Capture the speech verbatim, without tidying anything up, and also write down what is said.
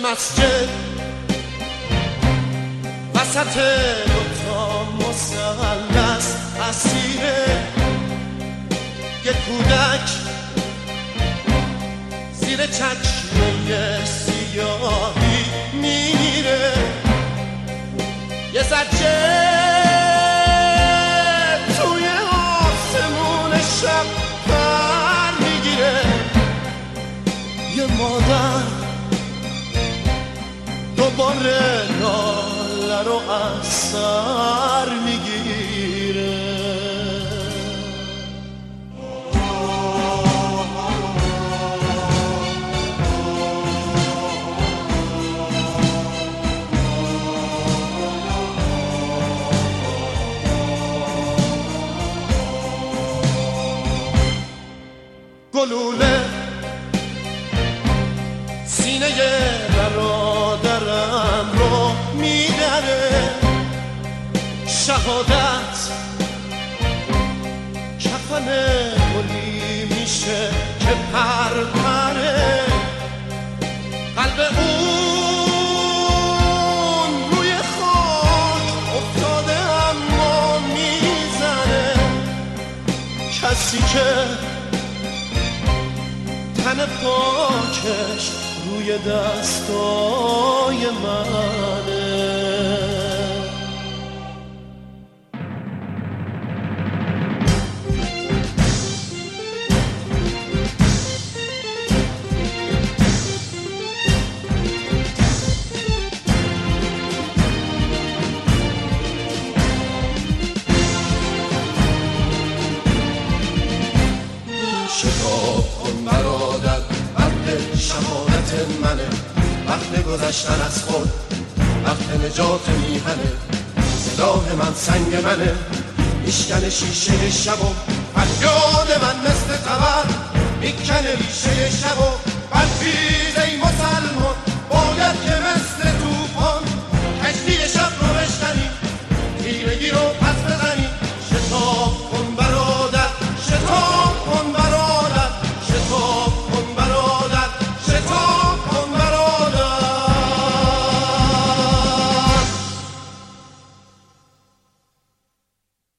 مسجد وسط دوتا مثلث اسیره یه کودک زیر چکمه سیاهی میره یه زجه توی آسمون شب پر میگیره یه مادر دوباره لاله رو از سر میگیره گلوله سینه برادرم رو میدره شهادت کفن گلی میشه که پر پره قلب اون روی خاک افتاده اما میزنه کسی که تن پاکش روی دستای منه شتاب کن برادر وقت شهادت منه وقت گذشتن از خود وقت نجات میهنه سلاح من سنگ منه میشکنه شیشه شب و فریاد من مثل خبر میکنه ریشه شب و